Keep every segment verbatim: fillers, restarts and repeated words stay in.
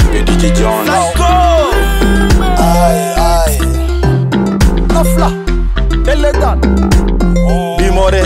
P D J Jones. Aye, aye. Nafla, Elegan. Bimore,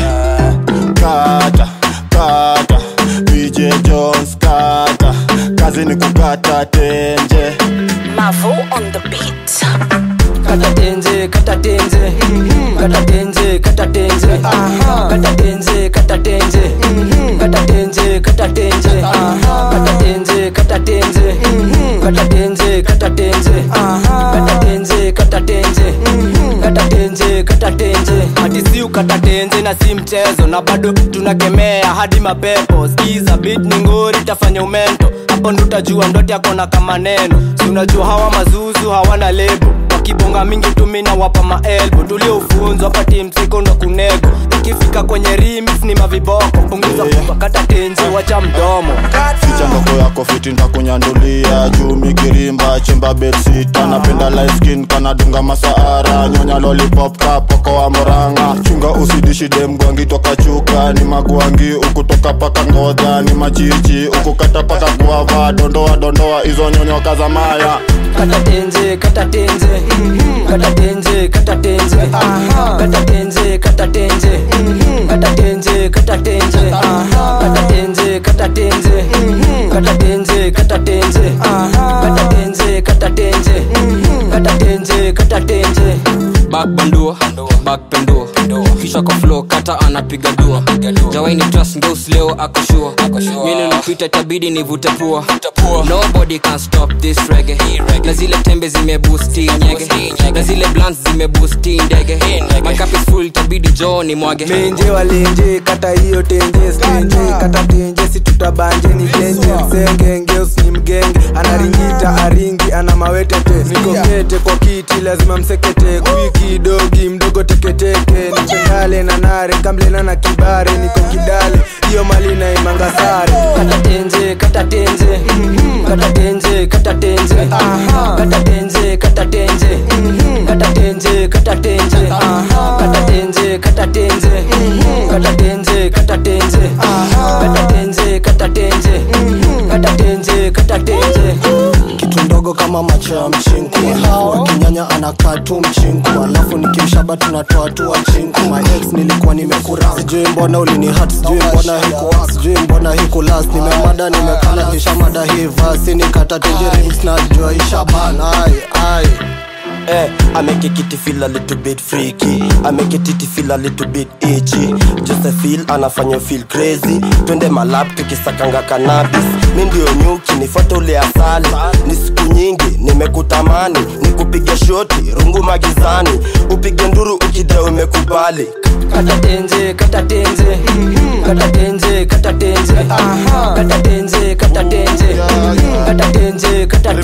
kata, kata. P D J Jones, kata. Kazi ni kukata tenje. Mavo on the beat. Kata tenje, kata tenje. Kata tenje, kata tenje. Kata tenje, kata tenje. Kata tenje, kata tenje. Kata tenje, kata tenje. Kata tenje, kata tenje. Kata tenje, kata tenje. Kata tenje, kata tenje. Hadi si ukata tenje na si mchezo, na bado tunakemea hadi mapepo. Skiza beat ni ngori tafanya umento. Hapo ndo utajua ndote yako na kama neno. Si unajua hawa mazuzu hawana lebo. Wakibonga mingi tumina wapa maelbo. Tuliofunzwa hapa team siko ndo kunego. Ikifika kwenye remix ni maviboko. Punguza kupa kata tenje wacha mdomo. Ficha ndoko yako fiti ntakunyandulia. Juu mikirimba chimba bedsita. Napenda light skin kanadunga masaara. Nyonya lollipop kapoko wa moranga. Chunga usidishi dem gwangi toka chuka. Ni magwangi ukutoka paka ngoja. Ni machichi ukukata paka guava. Dondoa dondoa izo nyonyo kaza maya. Kata tenje, kata tenje. Kata tenje, kata tenje. Kata tenje, kata tenje. Kata tenje, kata tenje. Kata tenje, kata tenje. Kata tenje, kata tenje. Kata tenje, kata tenje. Kata tenje, kata tenje. Back bandua, back pendua. Kisha kwa flow kata anapiga dua. Jawaini trust ngeus leo akoshua. Mili lupita tabidi nivute pua. Nobody can stop this reggae. Na zile tembe zime boosti nyege. Na zile blunts zime boosti ndege. My cup is full tabidi joo ni mwage. Menje walenje kata hiyo tenje. Stenje kata tenje si tutabanje ni tenje. Msenge ngeus ni mgenge. Anaringita aringi ana mawetete. Niko kete kwa kiti lazima msekete. Kwiki dogi mdogo teketeke. Nipendale na nare kamblena na kibare. Niko kidale hiyo mali na imanga sare. Kata tenje kata tenje. Kata tenje kata tenje. Kata tenje kata tenje. Kata tenje kata tenje. Kata tenje kata tenje. Kata tenje kata tenje. Kata tenje kata tenje. Kata tenje kata tenje. Kitu ndogo kama macho ya mchinku. Alafu akinyanya anakaa tu mchinku. Alafu nikimshaba tunatoa tu wa chinku. My ex nilikuwa nimekura. Sijui mbona ulini hat. Sijui mbona hiku Sijui mbona hiku last. Nimemada nimekana kisha mada hii vasi. Nikata tenje remix na jua ishaban. Ay ay. Eh, I make it kitty feel a little bit freaky. I make it titty feel a little bit itchy. Just a feel anafanya feel crazy. Twende malap tukisakanga cannabis. Mi ndio nyuki nifuate ule asali. Ni siku nyingi nimekutamani. Nikupige shoti rungu magizani. Upige nduru ukide umekubali. Kata tenje kata tenje. Kata tenje kata tenje. Kata tenje kata tenje. Kata tenje kata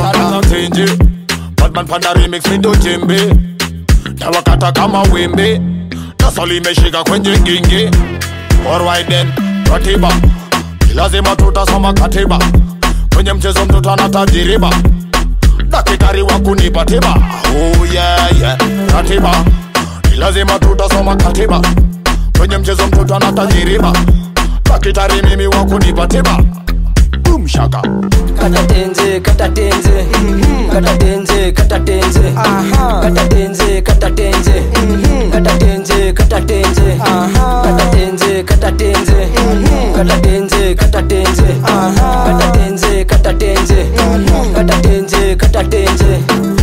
tenje. Batman panda remix mindo jembe. Tawakata kama wimbe. Nasoli meshika kwenye gingi. Alright then, ratiba. Lazima tutasoma katiba. Kwenye mchezo mtoto anatajiriba. Dakitari wa kunipa tiba. Oh yeah yeah, ratiba. Lazima tutasoma katiba. Kwenye mchezo mtoto anatajiriba. Dakitari mimi wa kunipa tiba. Boom shaka. Kata tenje kata tenje. Kata tenje kata tenje. Kata tenje kata tenje. Kata tenje kata tenje. Kata tenje kata tenje. Kata tenje kata tenje. Kata tenje kata tenje. Kata tenje kata tenje.